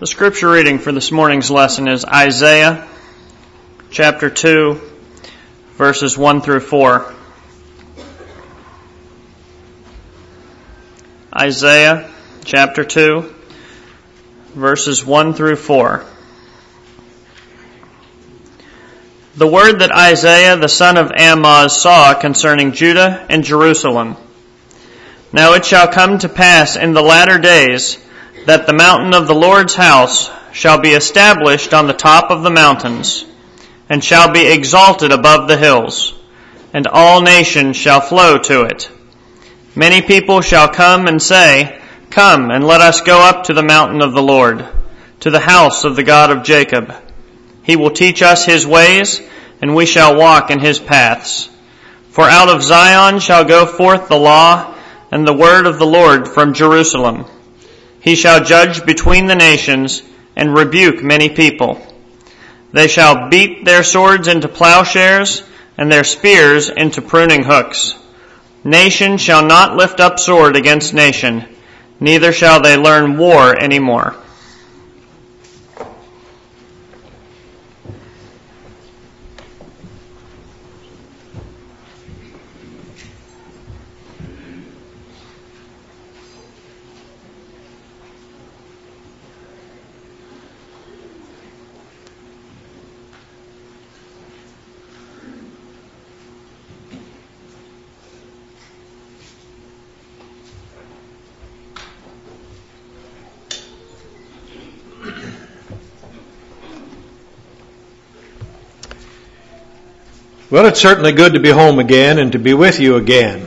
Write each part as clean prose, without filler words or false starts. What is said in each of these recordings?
The scripture reading for this morning's lesson is Isaiah chapter 2, verses 1 through 4. Isaiah chapter 2, verses 1 through 4. The word that Isaiah the son of Amoz saw concerning Judah and Jerusalem. Now it shall come to pass in the latter days that the mountain of the Lord's house shall be established on the top of the mountains, and shall be exalted above the hills, and all nations shall flow to it. Many people shall come and say, Come, and let us go up to the mountain of the Lord, to the house of the God of Jacob. He will teach us his ways, and we shall walk in his paths. For out of Zion shall go forth the law and the word of the Lord from Jerusalem. He shall judge between the nations and rebuke many people. They shall beat their swords into plowshares and their spears into pruning hooks. Nation shall not lift up sword against nation, neither shall they learn war any more. Well, it's certainly good to be home again and to be with you again.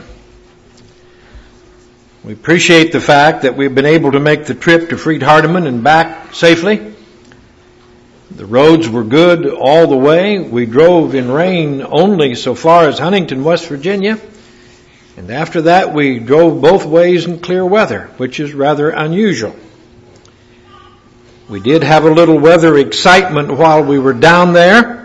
We appreciate the fact that we've been able to make the trip to Freed-Hardeman and back safely. The roads were good all the way. We drove in rain only so far as Huntington, West Virginia. And after that, we drove both ways in clear weather, which is rather unusual. We did have a little weather excitement while we were down there.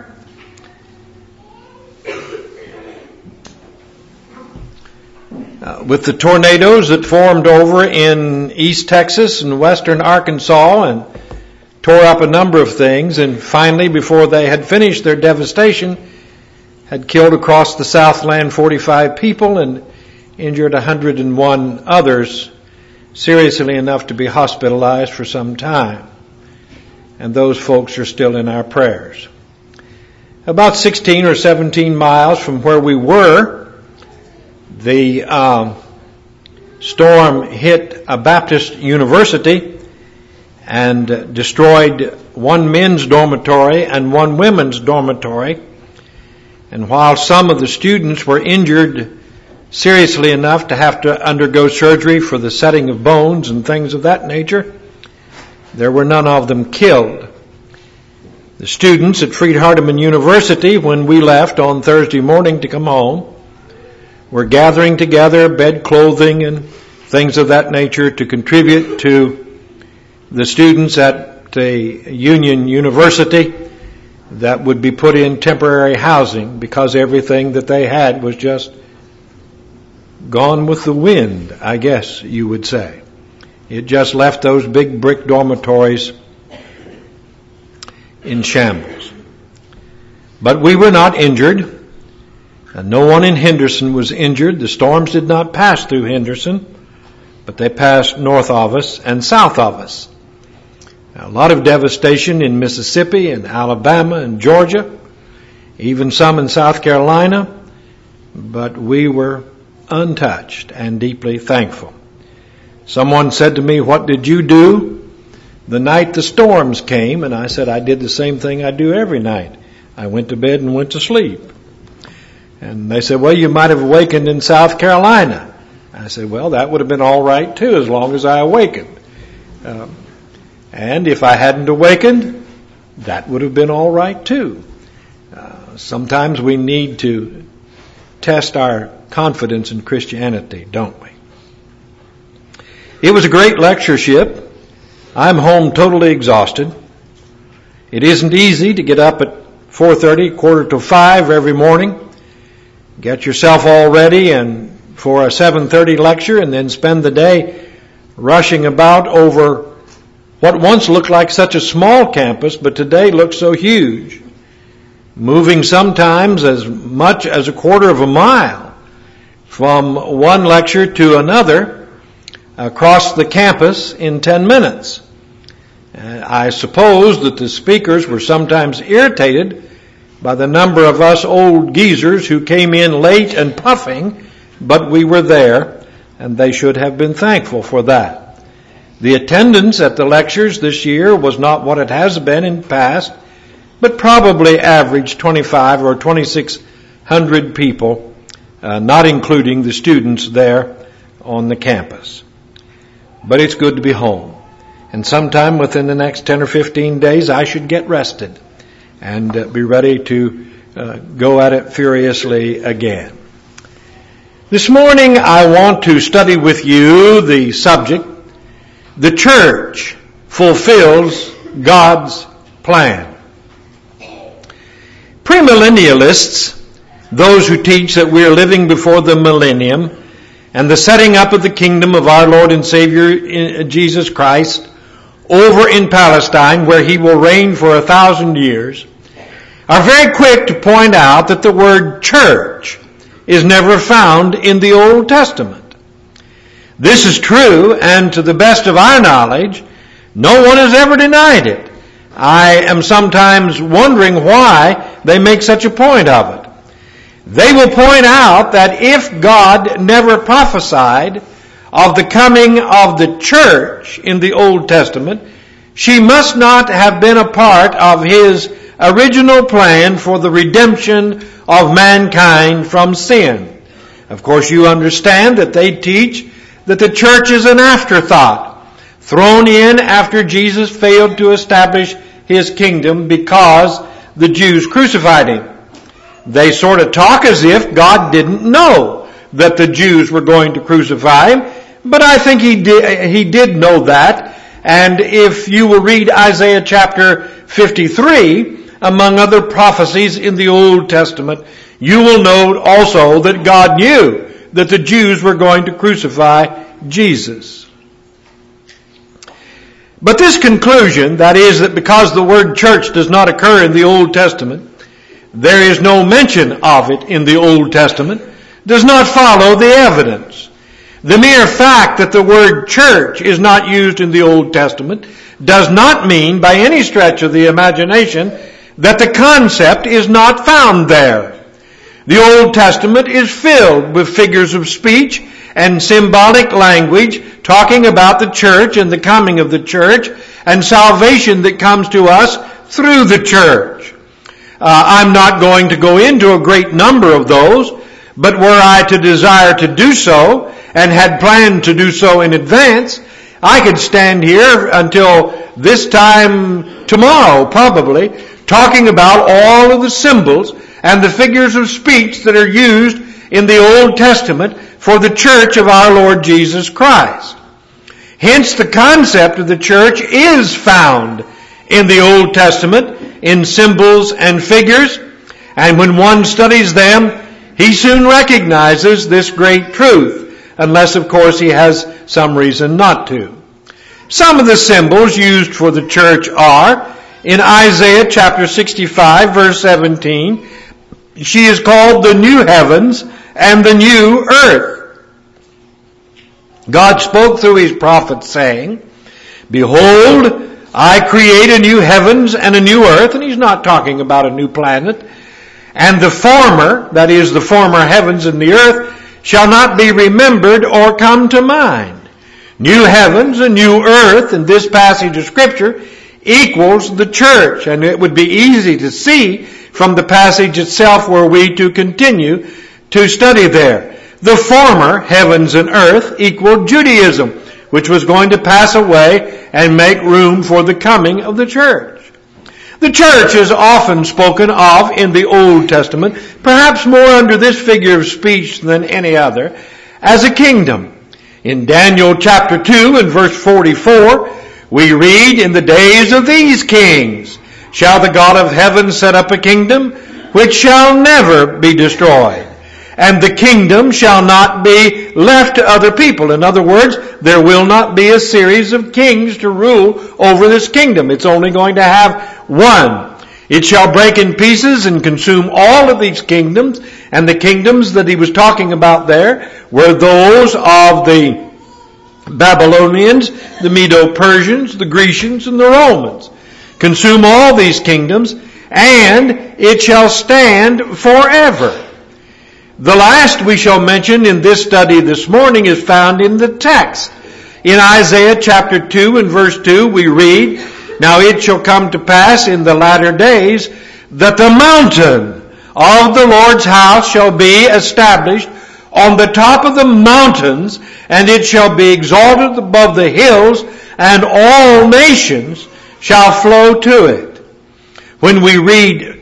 With the tornadoes that formed over in East Texas and western Arkansas and tore up a number of things, and finally, before they had finished their devastation, had killed across the Southland 45 people and injured 101 others, seriously enough to be hospitalized for some time. And those folks are still in our prayers. About 16 or 17 miles from where we were, the storm hit a Baptist university and destroyed one men's dormitory and one women's dormitory. And while some of the students were injured seriously enough to have to undergo surgery for the setting of bones and things of that nature, there were none of them killed. The students at Freed-Hardeman University, when we left on Thursday morning to come home, were gathering together bed clothing and things of that nature to contribute to the students at the Union University that would be put in temporary housing because everything that they had was just gone with the wind, I guess you would say. It just left those big brick dormitories in shambles. But we were not injured. And no one in Henderson was injured. The storms did not pass through Henderson, but they passed north of us and south of us. Now, a lot of devastation in Mississippi and Alabama and Georgia, even some in South Carolina, but we were untouched and deeply thankful. Someone said to me, "What did you do the night the storms came?" And I said, "I did the same thing I do every night. I went to bed and went to sleep." And they said, "Well, you might have awakened in South Carolina." I said, "Well, that would have been all right too, as long as I awakened. And if I hadn't awakened, that would have been all right too." Sometimes we need to test our confidence in Christianity, don't we? It was a great lectureship. I'm home totally exhausted. It isn't easy to get up at 4:30, 4:45 every morning, get yourself all ready and for a 7:30 lecture, and then spend the day rushing about over what once looked like such a small campus, but today looks so huge, moving sometimes as much as a quarter of a mile from one lecture to another across the campus in 10 minutes. I suppose that the speakers were sometimes irritated by the number of us old geezers who came in late and puffing, but we were there, and they should have been thankful for that. The attendance at the lectures this year was not what it has been in past, but probably averaged 25 or 2,600 people, not including the students there on the campus. But it's good to be home. And sometime within the next 10 or 15 days, I should get rested and be ready to go at it furiously again. This morning, I want to study with you the subject, the church fulfills God's plan. Premillennialists, those who teach that we are living before the millennium and the setting up of the kingdom of our Lord and Savior Jesus Christ over in Palestine, where he will reign for 1,000 years, are very quick to point out that the word church is never found in the Old Testament. This is true, and to the best of our knowledge, no one has ever denied it. I am sometimes wondering why they make such a point of it. They will point out that if God never prophesied of the coming of the church in the Old Testament, she must not have been a part of his original plan for the redemption of mankind from sin. Of course, you understand that they teach that the church is an afterthought, thrown in after Jesus failed to establish his kingdom because the Jews crucified him. They sort of talk as if God didn't know that the Jews were going to crucify him, but I think he did know that. And if you will read Isaiah chapter 53, among other prophecies in the Old Testament, you will note also that God knew that the Jews were going to crucify Jesus. But this conclusion, that is, that because the word church does not occur in the Old Testament, there is no mention of it in the Old Testament, does not follow the evidence. The mere fact that the word church is not used in the Old Testament does not mean by any stretch of the imagination that the concept is not found there. The Old Testament is filled with figures of speech and symbolic language talking about the church and the coming of the church and salvation that comes to us through the church. I'm not going to go into a great number of those, but were I to desire to do so and had planned to do so in advance, I could stand here until this time tomorrow probably talking about all of the symbols and the figures of speech that are used in the Old Testament for the church of our Lord Jesus Christ. Hence, the concept of the church is found in the Old Testament in symbols and figures, and when one studies them, he soon recognizes this great truth, unless, of course, he has some reason not to. Some of the symbols used for the church are, in Isaiah chapter 65, verse 17, she is called the new heavens and the new earth. God spoke through his prophet saying, "Behold, I create a new heavens and a new earth," and he's not talking about a new planet, "and the former," that is the former heavens and the earth, "shall not be remembered or come to mind." New heavens and new earth in this passage of Scripture equals the church, and it would be easy to see from the passage itself were we to continue to study there. The former heavens and earth equaled Judaism, which was going to pass away and make room for the coming of the church. The church is often spoken of in the Old Testament, perhaps more under this figure of speech than any other, as a kingdom. In Daniel chapter 2 and verse 44, we read, "In the days of these kings shall the God of heaven set up a kingdom which shall never be destroyed, and the kingdom shall not be left to other people. In other words, there will not be a series of kings to rule over this kingdom. It's only going to have one. It shall break in pieces and consume all of these kingdoms. And the kingdoms that he was talking about there were those of the Babylonians, the Medo-Persians, the Grecians, and the Romans. Consume all these kingdoms, and it shall stand forever. The last we shall mention in this study this morning is found in the text. In Isaiah chapter 2 and verse 2 we read, "Now it shall come to pass in the latter days that the mountain of the Lord's house shall be established on the top of the mountains, and it shall be exalted above the hills, and all nations shall flow to it." When we read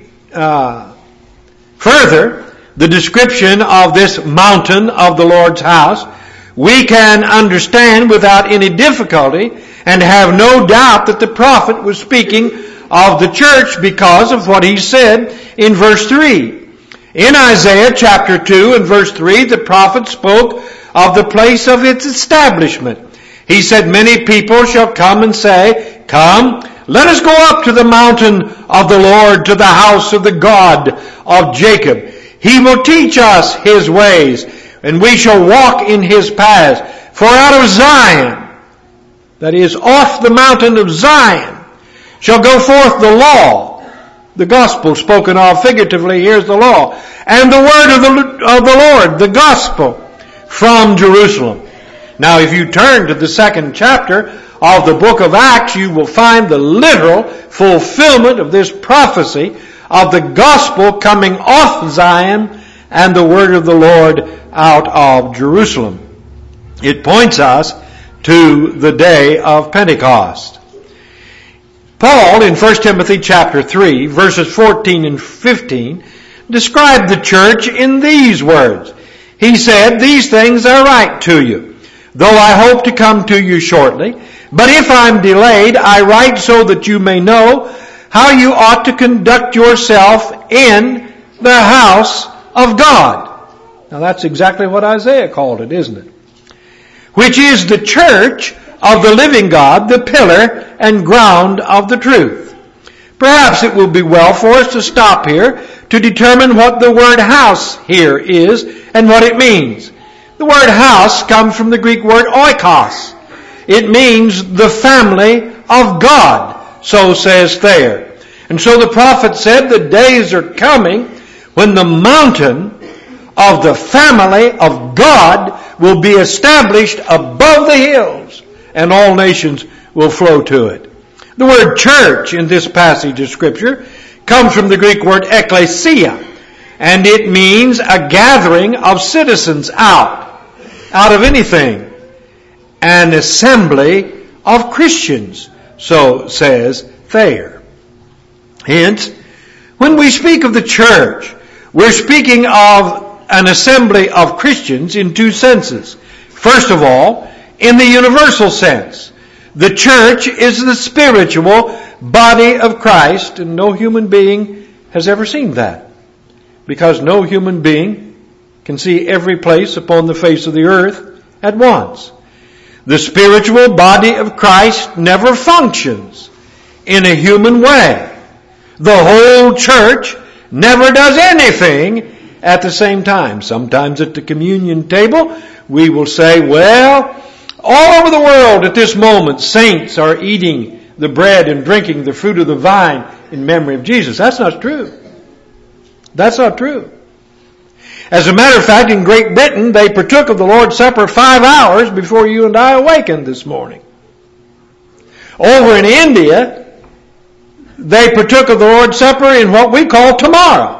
further the description of this mountain of the Lord's house, we can understand without any difficulty and have no doubt that the prophet was speaking of the church because of what he said in verse 3. In Isaiah chapter 2 and verse 3, the prophet spoke of the place of its establishment. He said, "Many people shall come and say, 'Come, let us go up to the mountain of the Lord, to the house of the God of Jacob. He will teach us his ways, and we shall walk in his paths. For out of Zion,'" that is, off the mountain of Zion, "shall go forth the law." The gospel spoken of figuratively, here's the law. "And the word of the Lord," the gospel, "from Jerusalem." Now if you turn to the second chapter of the book of Acts, you will find the literal fulfillment of this prophecy of the gospel coming off Zion and the word of the Lord out of Jerusalem. It points us to the day of Pentecost. Paul, in 1 Timothy chapter 3, verses 14 and 15, described the church in these words. He said, "These things I write to you, though I hope to come to you shortly. But if I'm delayed, I write so that you may know how you ought to conduct yourself in the house of God." Now that's exactly what Isaiah called it, isn't it? "Which is the church of the living God, the pillar and ground of the truth." Perhaps it will be well for us to stop here to determine what the word house here is and what it means. The word house comes from the Greek word oikos. It means the family of God, so says Thayer. And so the prophet said the days are coming when the mountain of the family of God will be established above the hills, and all nations will flow to it. The word church in this passage of Scripture comes from the Greek word ekklesia, and it means a gathering of citizens out of anything, an assembly of Christians, so says Thayer. Hence, when we speak of the church, we're speaking of an assembly of Christians in two senses. First of all, in the universal sense. The church is the spiritual body of Christ, and no human being has ever seen that. Because no human being can see every place upon the face of the earth at once. The spiritual body of Christ never functions in a human way. The whole church never does anything at the same time. Sometimes at the communion table, we will say, well, all over the world at this moment, saints are eating the bread and drinking the fruit of the vine in memory of Jesus. That's not true. That's not true. As a matter of fact, in Great Britain, they partook of the Lord's Supper 5 hours before you and I awakened this morning. Over in India, they partook of the Lord's Supper in what we call tomorrow.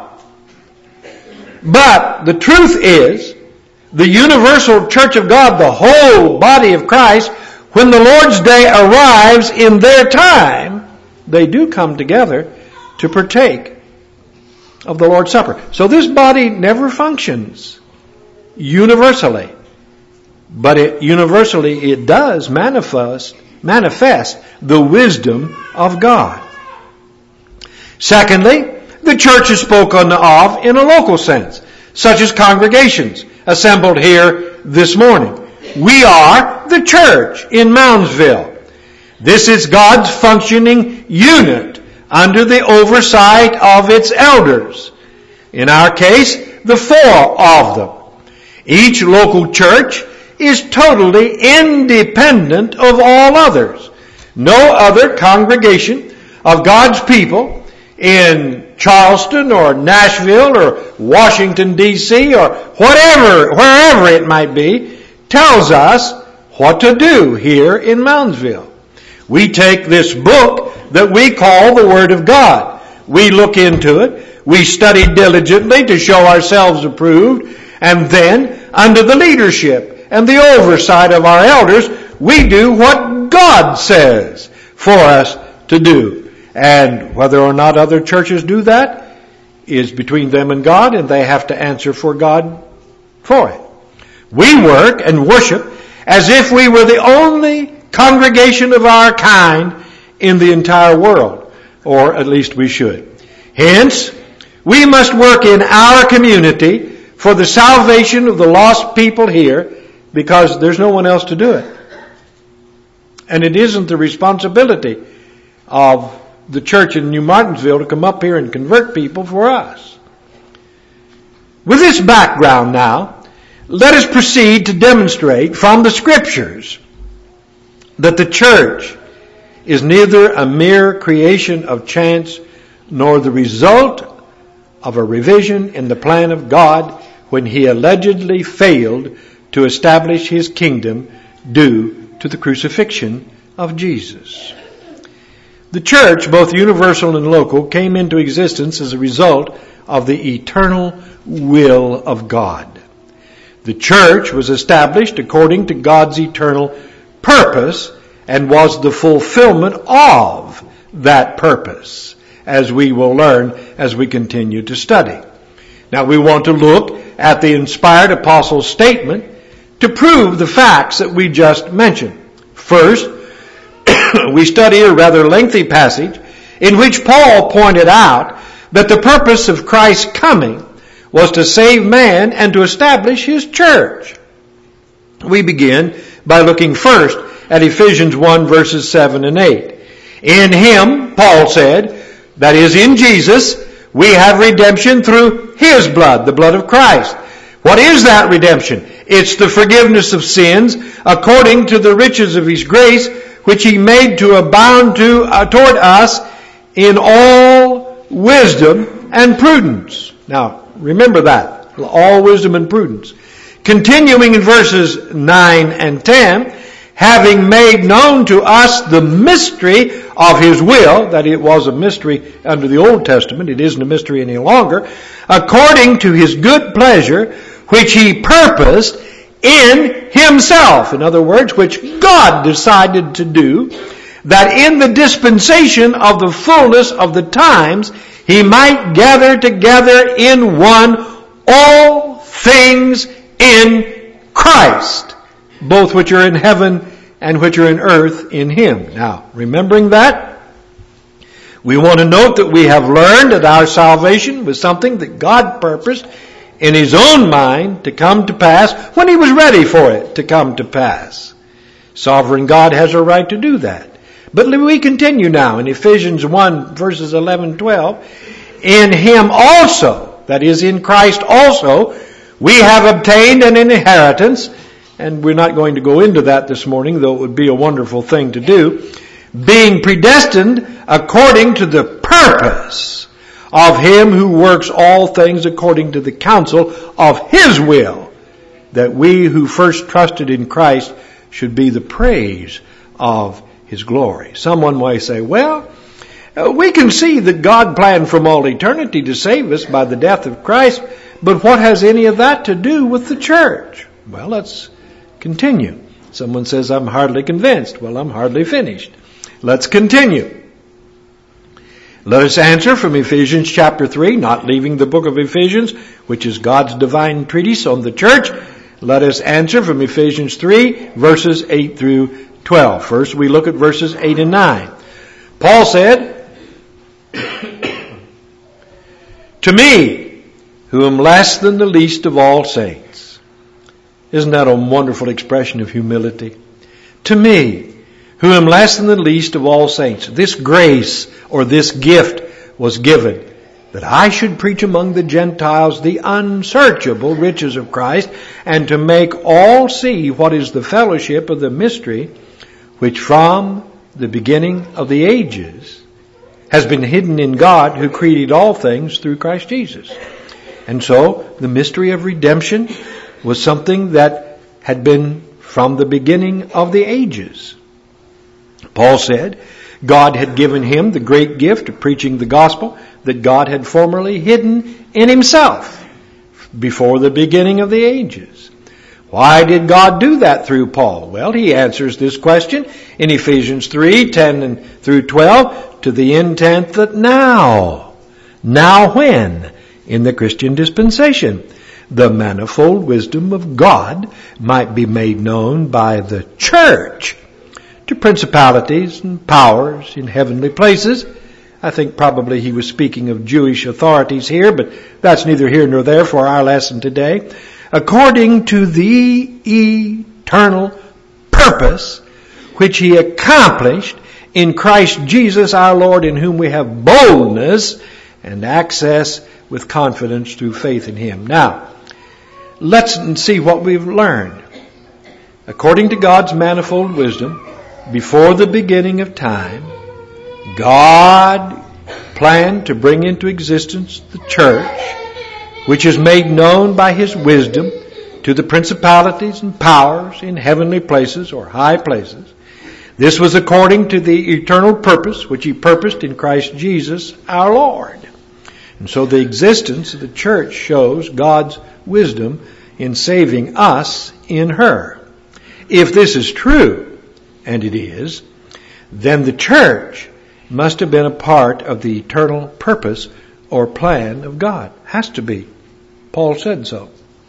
But the truth is, the universal church of God, the whole body of Christ, when the Lord's day arrives in their time, they do come together to partake of the Lord's Supper. So this body never functions universally. But universally it does manifest the wisdom of God. Secondly, the church is spoken of in a local sense. such as congregations assembled here this morning. We are the church in Moundsville. This is God's functioning unit under the oversight of its elders. In our case, the 4 of them. Each local church is totally independent of all others. No other congregation of God's people in Charleston or Nashville or Washington, D.C. or wherever it might be, tells us what to do here in Moundsville. We take this book that we call the Word of God. We look into it. We study diligently to show ourselves approved. And then, under the leadership and the oversight of our elders, we do what God says for us to do. And whether or not other churches do that is between them and God, and they have to answer for God for it. We work and worship as if we were the only congregation of our kind in the entire world, or at least we should. Hence, we must work in our community for the salvation of the lost people here, because there's no one else to do it. And it isn't the responsibility of the church in New Martinsville to come up here and convert people for us. With this background now, let us proceed to demonstrate from the Scriptures that the church is neither a mere creation of chance nor the result of a revision in the plan of God when He allegedly failed to establish His kingdom due to the crucifixion of Jesus. The church, both universal and local, came into existence as a result of the eternal will of God. The church was established according to God's eternal purpose and was the fulfillment of that purpose, as we will learn as we continue to study. Now we want to look at the inspired apostle's statement to prove the facts that we just mentioned. First, we study a rather lengthy passage in which Paul pointed out that the purpose of Christ's coming was to save man and to establish His church. We begin by looking first at Ephesians 1 verses 7 and 8. In Him, Paul said, that is in Jesus, we have redemption through His blood, the blood of Christ. What is that redemption? It's the forgiveness of sins according to the riches of His grace, which He made to abound toward us in all wisdom and prudence. Now, remember that. All wisdom and prudence. Continuing in verses 9 and 10, having made known to us the mystery of His will, that it was a mystery under the Old Testament, it isn't a mystery any longer, according to His good pleasure, which He purposed in Himself. In other words, which God decided to do, that in the dispensation of the fullness of the times, He might gather together in one all things in Christ, both which are in heaven and which are in earth in Him. Now, remembering that, we want to note that we have learned that our salvation was something that God purposed in His own mind to come to pass when He was ready for it to come to pass. Sovereign God has a right to do that. But we continue now in Ephesians 1 verses 11 12. In Him also, that is in Christ also, we have obtained an inheritance, and we're not going to go into that this morning, though it would be a wonderful thing to do, being predestined according to the purpose of Him who works all things according to the counsel of His will, that we who first trusted in Christ should be the praise of His glory. Someone might say, well, we can see that God planned from all eternity to save us by the death of Christ, but what has any of that to do with the church? Well, let's continue. Someone says, I'm hardly convinced. Well, I'm hardly finished. Let's continue. Let us answer from Ephesians chapter 3, not leaving the book of Ephesians, which is God's divine treatise on the church. Let us answer from Ephesians 3, verses 8 through 12. First, we look at verses 8 and 9. Paul said, to me, who am less than the least of all saints. Isn't that a wonderful expression of humility? To me, who am less than the least of all saints, this grace or this gift was given, that I should preach among the Gentiles the unsearchable riches of Christ, and to make all see what is the fellowship of the mystery, which from the beginning of the ages has been hidden in God, who created all things through Christ Jesus. And so, the mystery of redemption was something that had been from the beginning of the ages. Paul said God had given him the great gift of preaching the gospel that God had formerly hidden in himself before the beginning of the ages. Why did God do that through Paul? Well, he answers this question in Ephesians 3:10 through 12, to the intent that now when? In the Christian dispensation, the manifold wisdom of God might be made known by the church to principalities and powers in heavenly places. I think probably he was speaking of Jewish authorities here, but that's neither here nor there for our lesson today. According to the eternal purpose which he accomplished in Christ Jesus our Lord, in whom we have boldness and access with confidence through faith in him. Now, let's see what we've learned. According to God's manifold wisdom, before the beginning of time, God planned to bring into existence the church, which is made known by his wisdom to the principalities and powers in heavenly places or high places. This was according to the eternal purpose which he purposed in Christ Jesus our Lord. And so the existence of the church shows God's wisdom in saving us in her. If this is true, and it is, then the church must have been a part of the eternal purpose or plan of God. Has to be. Paul said so.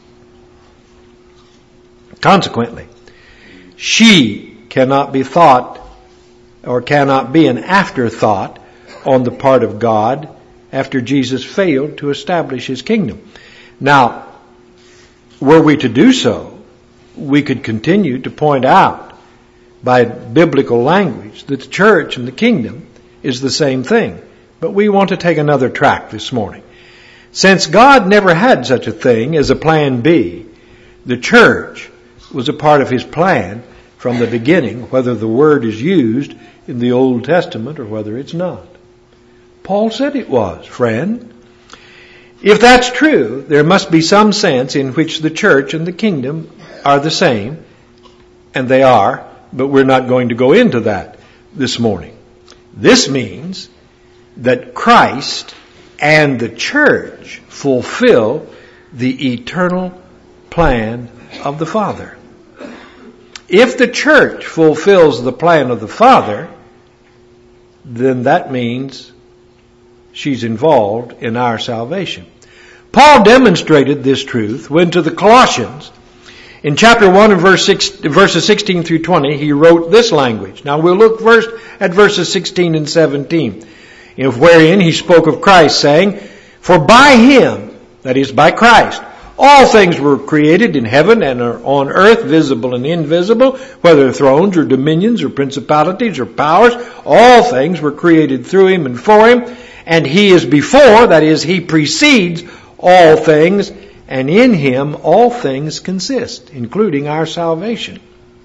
Consequently, she cannot be thought or cannot be an afterthought on the part of God after Jesus failed to establish his kingdom. Now, were we to do so, we could continue to point out by biblical language that the church and the kingdom is the same thing. But we want to take another track this morning. Since God never had such a thing as a plan B, the church was a part of his plan from the beginning, whether the word is used in the Old Testament or whether it's not. Paul said it was, friend. If that's true, there must be some sense in which the church and the kingdom are the same, and they are, but we're not going to go into that this morning. This means that Christ and the church fulfill the eternal plan of the Father. If the church fulfills the plan of the Father, then that means she's involved in our salvation. Paul demonstrated this truth when to the Colossians, in chapter 1 and verses 16 through 20, he wrote this language. Now we'll look first at verses 16 and 17, wherein he spoke of Christ, saying, "For by him," that is by Christ, "all things were created in heaven and on earth, visible and invisible, whether thrones or dominions or principalities or powers, all things were created through him and for him, and he is before," that is, he precedes all things, "and in him all things consist," including our salvation.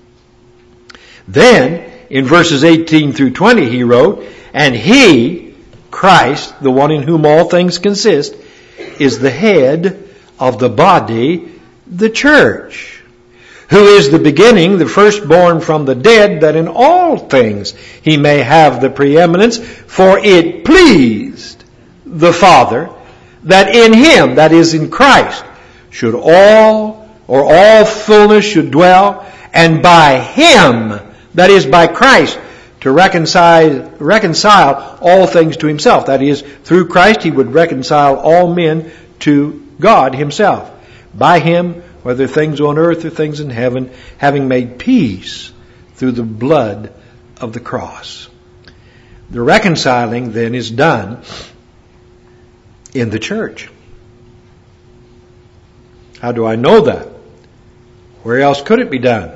Then, in verses 18 through 20, he wrote, "And he," Christ, the one in whom all things consist, "is the head of the body, the church, who is the beginning, the firstborn from the dead, that in all things he may have the preeminence. For it pleased the Father that in him," that is in Christ, "should all fullness should dwell, and by him," that is by Christ, "to reconcile all things to himself." That is, through Christ he would reconcile all men to God himself. By him, whether things on earth or things in heaven, having made peace through the blood of the cross. The reconciling then is done in the church. How do I know that? Where else could it be done?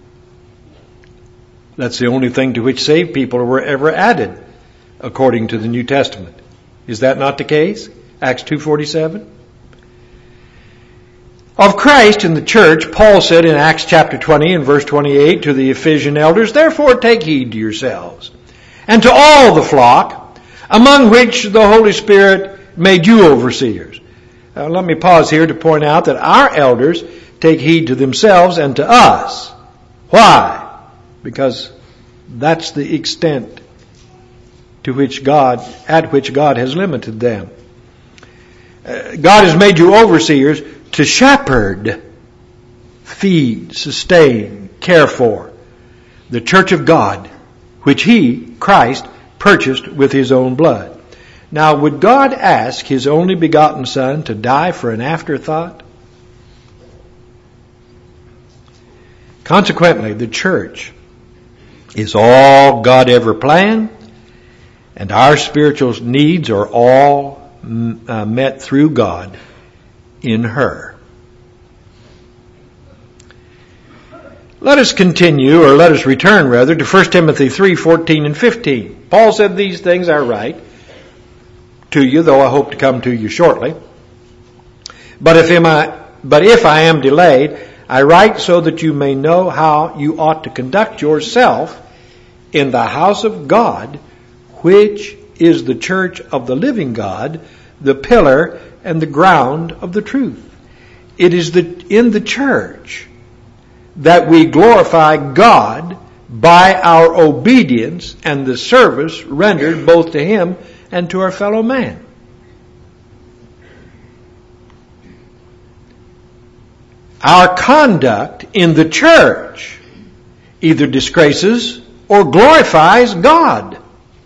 That's the only thing to which saved people were ever added, according to the New Testament. Is that not the case? Acts 2:47. Of Christ in the church, Paul said in Acts chapter 20 and verse 28 to the Ephesian elders, "Therefore take heed to yourselves, and to all the flock, among which the Holy Spirit made you overseers." Now, let me pause here to point out that our elders take heed to themselves and to us. Why? Because that's the extent at which God has limited them. God has made you overseers to shepherd, feed, sustain, care for the church of God, which He, Christ, purchased with His own blood. Now, would God ask His only begotten Son to die for an afterthought? Consequently, the church is all God ever planned, and our spiritual needs are all met through God in her. Let us continue, or let us return rather, to 1 Timothy 3:14 and 15. Paul said, "These things I write to you, though I hope to come to you shortly. But if I am delayed, I write so that you may know how you ought to conduct yourself in the house of God, which is the church of the living God, the pillar and the ground of the truth." It is in the church that we glorify God by our obedience and the service rendered both to Him and to our fellow man. Our conduct in the church either disgraces or glorifies God.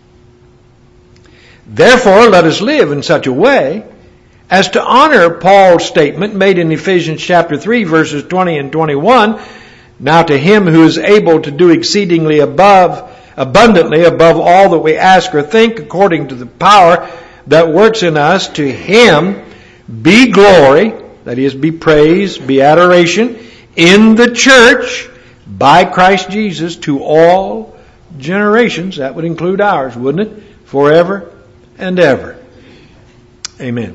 Therefore, let us live in such a way as to honor Paul's statement made in Ephesians chapter 3, verses 20 and 21, "Now to Him who is able to do exceedingly abundantly above all that we ask or think, according to the power that works in us, to Him be glory," that is, be praise, be adoration, "in the church by Christ Jesus to all generations." That would include ours, wouldn't it? Forever and ever. Amen.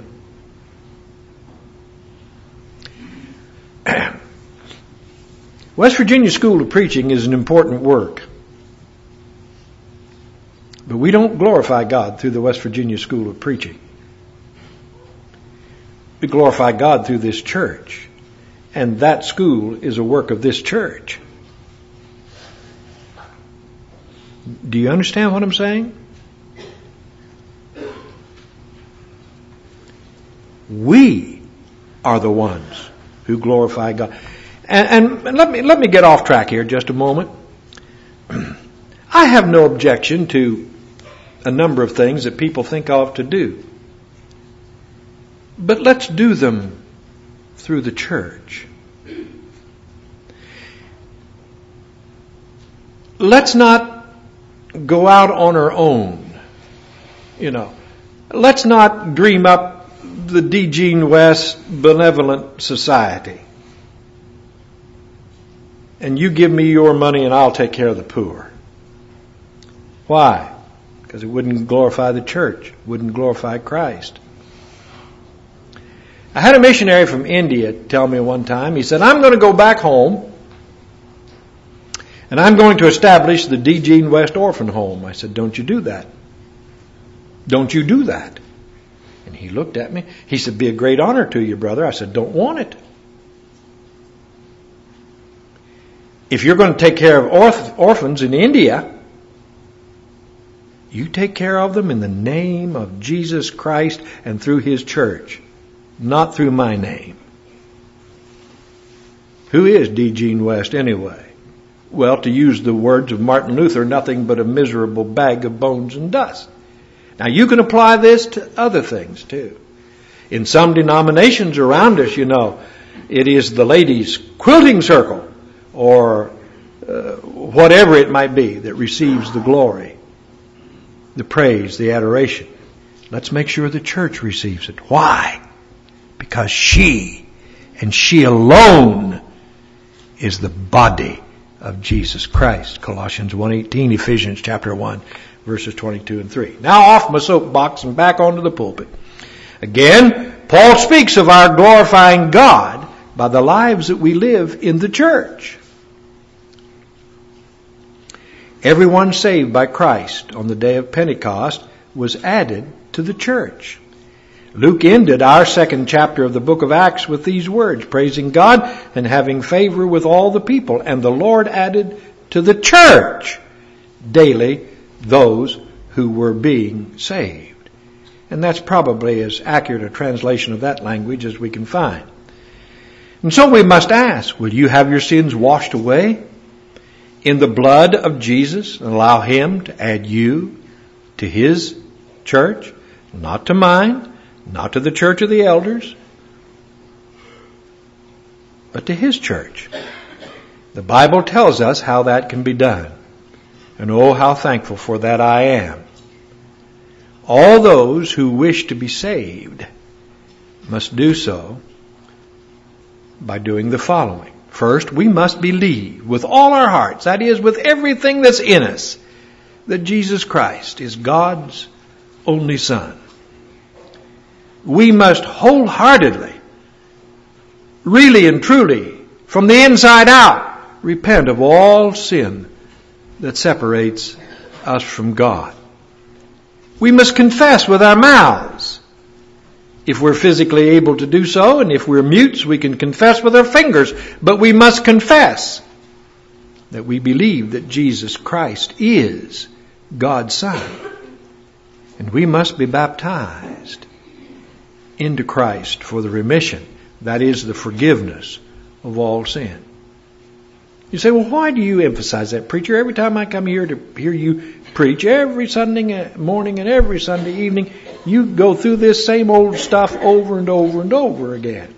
West Virginia School of Preaching is an important work. But we don't glorify God through the West Virginia School of Preaching. We glorify God through this church. And that school is a work of this church. Do you understand what I'm saying? We are the ones who glorify God. And let me get off track here just a moment. I have no objection to a number of things that people think of to do. But let's do them through the church. Let's not go out on our own. Let's not dream up the D. Gene West Benevolent Society. And you give me your money and I'll take care of the poor. Why? Because it wouldn't glorify the church. It wouldn't glorify Christ. I had a missionary from India tell me one time, he said, "I'm going to go back home and I'm going to establish the D. Gene West Orphan Home." I said, "Don't you do that. Don't you do that." And he looked at me. He said, "Be a great honor to you, brother." I said, "Don't want it. If you're going to take care of orphans in India, you take care of them in the name of Jesus Christ and through His church, not through my name." Who is D. Gene West anyway? Well, to use the words of Martin Luther, nothing but a miserable bag of bones and dust. Now you can apply this to other things too. In some denominations around us, it is the ladies' quilting circle or whatever it might be that receives the glory, the praise, the adoration. Let's make sure the church receives it. Why? Because she And she alone is the body of Jesus Christ. Colossians 1:18, Ephesians chapter 1, verses 22 and 3. Now off my soapbox and back onto the pulpit. Again, Paul speaks of our glorifying God by the lives that we live in the church. Everyone saved by Christ on the day of Pentecost was added to the church. Luke ended our second chapter of the book of Acts with these words, praising God and having favor with all the people. And the Lord added to the church daily those who were being saved. And that's probably as accurate a translation of that language as we can find. And so we must ask, will you have your sins washed away in the blood of Jesus and allow Him to add you to His church? Not to mine. Not to the church of the elders, but to His church. The Bible tells us how that can be done. And oh, how thankful for that I am. All those who wish to be saved must do so by doing the following. First, we must believe with all our hearts, that is, with everything that's in us, that Jesus Christ is God's only Son. We must wholeheartedly, really and truly, from the inside out, repent of all sin that separates us from God. We must confess with our mouths, if we're physically able to do so, and if we're mutes, we can confess with our fingers. But we must confess that we believe that Jesus Christ is God's Son. And we must be baptized into Christ for the remission, that is, the forgiveness of all sin. You say, well, why do you emphasize that, preacher? Every time I come here to hear you preach, every Sunday morning and every Sunday evening, you go through this same old stuff over and over and over again.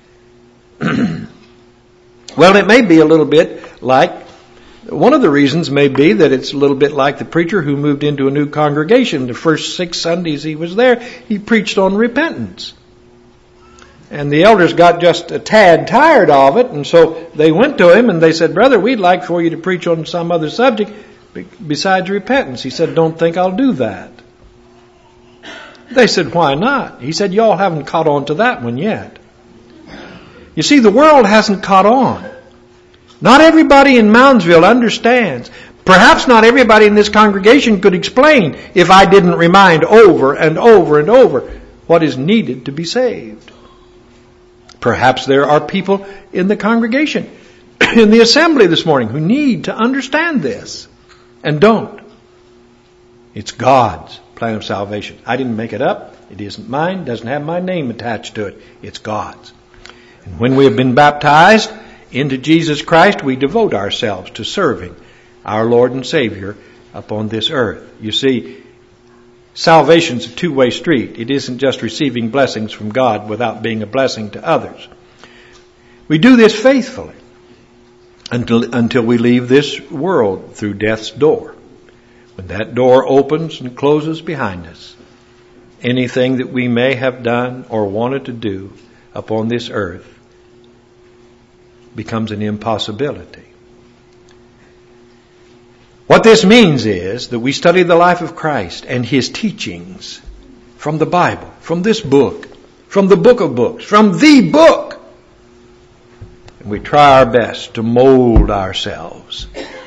Well, it may be a little bit like, one of the reasons may be that it's a little bit like the preacher who moved into a new congregation. The first 6 Sundays he was there, he preached on repentance. And the elders got just a tad tired of it, and so they went to him and they said, brother, we'd like for you to preach on some other subject besides repentance. He said, don't think I'll do that. They said, why not? He said, y'all haven't caught on to that one yet. You see, the world hasn't caught on. Not everybody in Moundsville understands. Perhaps not everybody in this congregation could explain if I didn't remind over and over and over what is needed to be saved. Perhaps there are people in the congregation, in the assembly this morning, who need to understand this and don't. It's God's plan of salvation. I didn't make it up. It isn't mine. It doesn't have my name attached to it. It's God's. And when we have been baptized into Jesus Christ, we devote ourselves to serving our Lord and Savior upon this earth. You see, salvation's a two-way street. It isn't just receiving blessings from God without being a blessing to others. We do this faithfully until we leave this world through death's door. When that door opens and closes behind us, anything that we may have done or wanted to do upon this earth becomes an impossibility. What this means is that we study the life of Christ and His teachings from the Bible, from this book, from the book of books, from the book. And we try our best to mold ourselves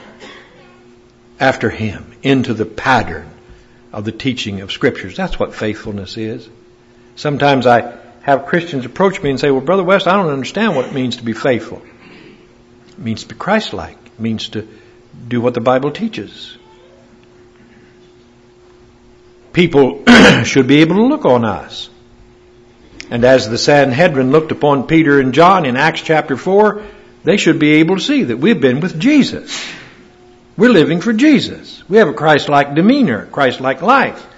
after Him into the pattern of the teaching of Scriptures. That's what faithfulness is. Sometimes I have Christians approach me and say, well, Brother West, I don't understand what it means to be faithful. It means to be Christ-like. It means to do what the Bible teaches. People should be able to look on us. And as the Sanhedrin looked upon Peter and John in Acts chapter 4, they should be able to see that we've been with Jesus. We're living for Jesus. We have a Christ-like demeanor, Christ-like life.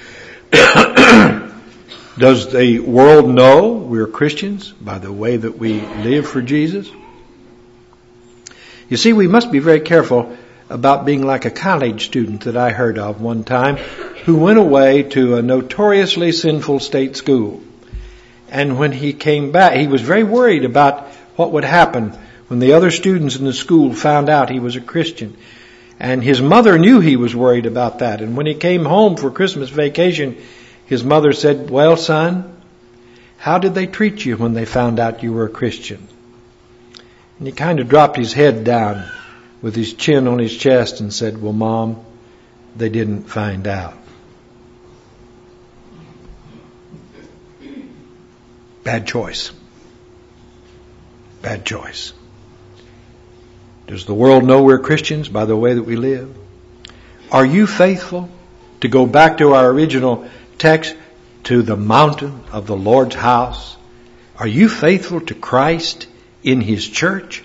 Does the world know we're Christians by the way that we live for Jesus? You see, we must be very careful about being like a college student that I heard of one time who went away to a notoriously sinful state school. And when he came back, he was very worried about what would happen when the other students in the school found out he was a Christian. And his mother knew he was worried about that. And when he came home for Christmas vacation, his mother said, "Well, son, how did they treat you when they found out you were a Christian?" And he kind of dropped his head down with his chin on his chest and said, "Well, Mom, they didn't find out." Bad choice. Bad choice. Does the world know we're Christians by the way that we live? Are you faithful, to go back to our original text, to the mountain of the Lord's house? Are you faithful to Christ in His church?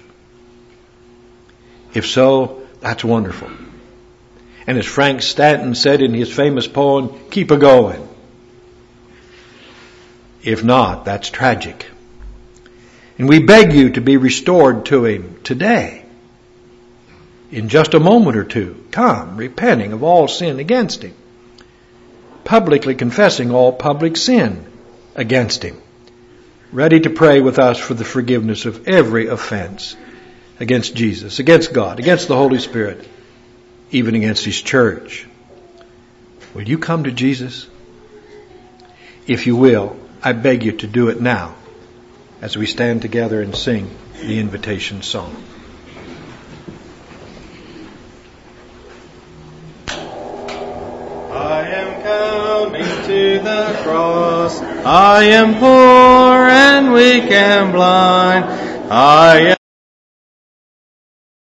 If so, that's wonderful. And as Frank Stanton said in his famous poem, keep a going. If not, that's tragic. And we beg you to be restored to Him today. In just a moment or two, come, repenting of all sin against Him. Publicly confessing all public sin against Him. Ready to pray with us for the forgiveness of every offense against Jesus, against God, against the Holy Spirit, even against His church. Will you come to Jesus? If you will, I beg you to do it now as we stand together and sing the invitation song. I am coming to the cross. I am poor and weak and blind. I am